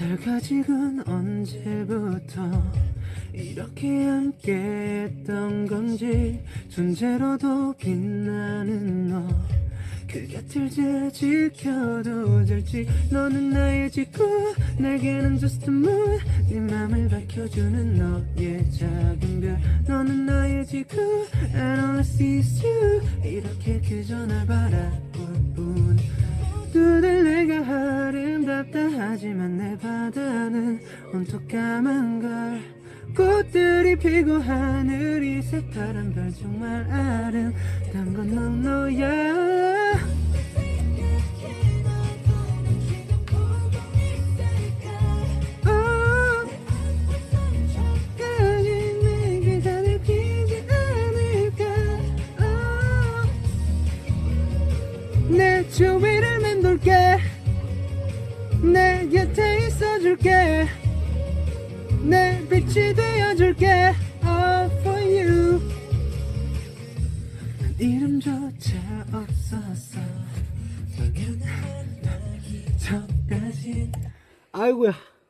달가직은 언제부터 이렇게 함께했던 건지 존재로도 빛나는 너 그 곁을 잘 지켜도 될지 너는 나의 지구 내게는 just a moon 네 맘을 밝혀주는 너의 작은 별 너는 나의 지구 and all I see is you 이렇게 그저 날 바라볼 뿐 누들 내가 아름답다 하지만 내 바다는 온통 까만걸 꽃들이 피고 하늘이 새파란 별 정말 아름다운 건 넌 너야 내 주위를 맴돌게 내 곁에 있어줄게 내 빛이 되어줄게 All for you 난 이름조차 없었어 너는 전까지 아이고야